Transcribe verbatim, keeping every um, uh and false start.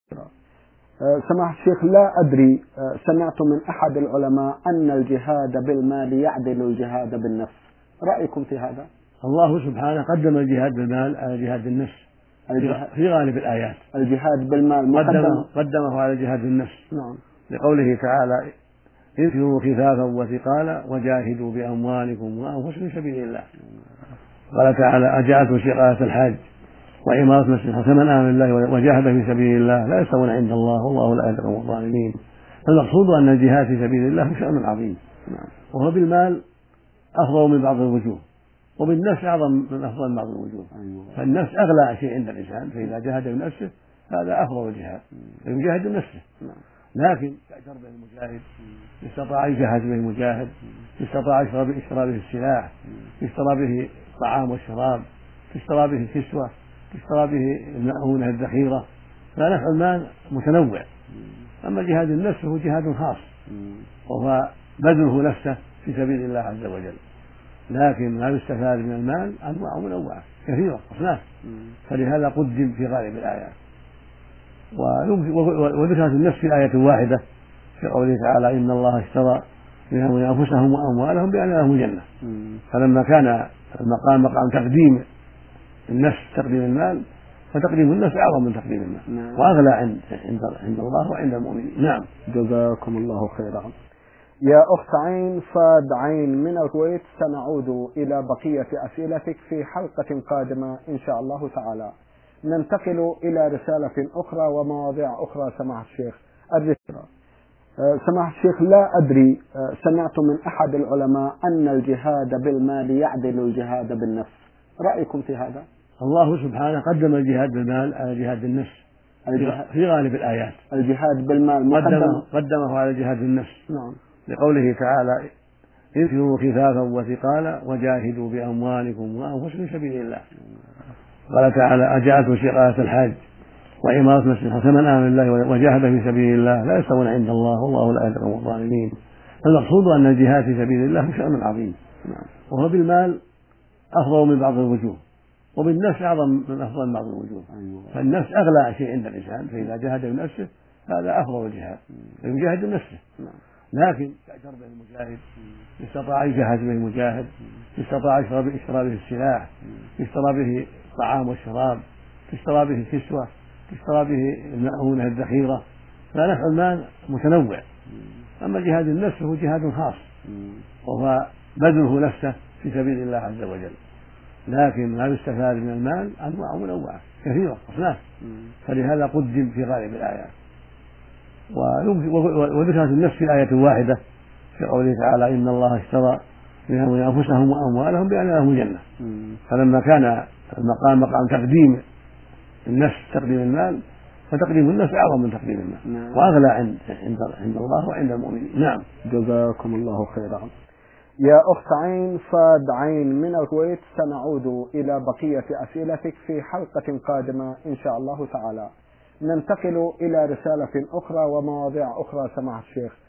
سماحة الشيخ، لا أدري، سمعت من أحد العلماء أن الجهاد بالمال يعدل الجهاد بالنفس، رأيكم في هذا؟ الله سبحانه قدم الجهاد بالمال على جهاد النفس في غالب الآيات. الجهاد بالمال قدمه, قدمه على جهاد النفس. نعم. لقوله تعالى: انفروا خفافا وثقالا وجاهدوا بأموالكم وأنفسكم في سبيل الله. قال تعالى: أجعلتم سقاية الحاج وعمارة مسجد فمن آمن بالله وجاهد في سبيل الله لا يستوون عند الله والله لا يهدي القوم الظالمين. فالمقصود أن الجهاد في سبيل الله شأن عظيم، وهو بالمال أفضل من بعض الوجوه، وبالنفس أعظم من أفضل من بعض الوجوه. فالنفس أغلى شيء عند الإنسان، فإذا جاهد بنفسه هذا أفضل الجهاد، يجاهد بنفسه. لكن يعتبر به المجاهد، يستطاع يجهز به المجاهد، يستطاع يشترى به السلاح، يشترى به الطعام والشراب، يشترى به الكسوة، يشترى به المؤونة الذخيرة، فنفع المال متنوع. أما جهاد النفس هو جهاد خاص، وهو بذله نفسه في سبيل الله عز وجل. لكن ما يستفاد من المال أنواع منوعة كثيرة أصناف، فلهذا قدم في غالب الآيات. وذكرت النفس في آية واحدة في قوله تعالى: إن الله اشترى منهم أنفسهم وأموالهم بأن لهم الجنة. فلما كان المقام مقام تقديم النفس تقديم المال، فتقديم النفس أعظم من تقديم المال. نعم. وأغلى عند عند الله وعند المؤمنين. نعم. جزاكم الله خيرا. يا أخت عين صاد عين من الكويت، سنعود إلى بقية أسئلتك في حلقة قادمة إن شاء الله تعالى. ننتقل إلى رسالة أخرى ومواضيع أخرى. سماحة الشيخ، الرسالة: سماحة الشيخ، لا أدري، سمعت من أحد العلماء أن الجهاد بالمال يعدل الجهاد بالنفس، رأيكم في هذا؟ الله سبحانه قدم الجهاد بالمال على جهاد النفس في غالب الآيات. الجهاد بالمال قدمه, قدمه على جهاد النفس. نعم. لقوله تعالى: انفروا خفافا وثقالا وجاهدوا بأموالكم وأنفسكم في سبيل الله. قال تعالى: أجعلتم سقاية الحاج وعمارة مسجد فمن آمن بالله وجاهد في سبيل الله لا يستوون عند الله والله لا يهدي القوم الظالمين. فالمقصود أن الجهاد في سبيل الله شأن عظيم، وهو بالمال أفضل من بعض الوجوه، وبالنفس أعظم من أفضل من بعض الوجوه. فالنفس أغلى شيء عند الإنسان، فإذا جاهد بنفسه هذا أفضل الجهاد، يجاهد بنفسه. لكن يعتبر به المجاهد، يستطاع يجهز به المجاهد، يستطاع يشترى به السلاح، يشترى به الطعام والشراب، يشترى به الكسوة، يشترى به المؤونة الذخيرة، فنفع المال متنوع. أما جهاد النفس هو جهاد خاص، وهو بذله نفسه في سبيل الله عز وجل. لكن ما يستفاد من المال أنواع منوعة كثيرة أصناف، فلهذا قدم في غالب الآيات. وذكرت النفس في آية واحدة في قوله تعالى: إن الله اشترى منهم أنفسهم وأموالهم بأن لهم الجنة. فلما كان المقام مقام تقديم النفس تقديم المال، فتقديم النفس أعظم من تقديم المال. نعم. وأغلى عند عند الله وعند المؤمنين. نعم. جزاكم الله خيرا. يا أخت عين صاد عين من الكويت، سنعود إلى بقية أسئلتك في حلقة قادمة إن شاء الله تعالى. ننتقل إلى رسالة أخرى ومواضيع أخرى. سماحة الشيخ،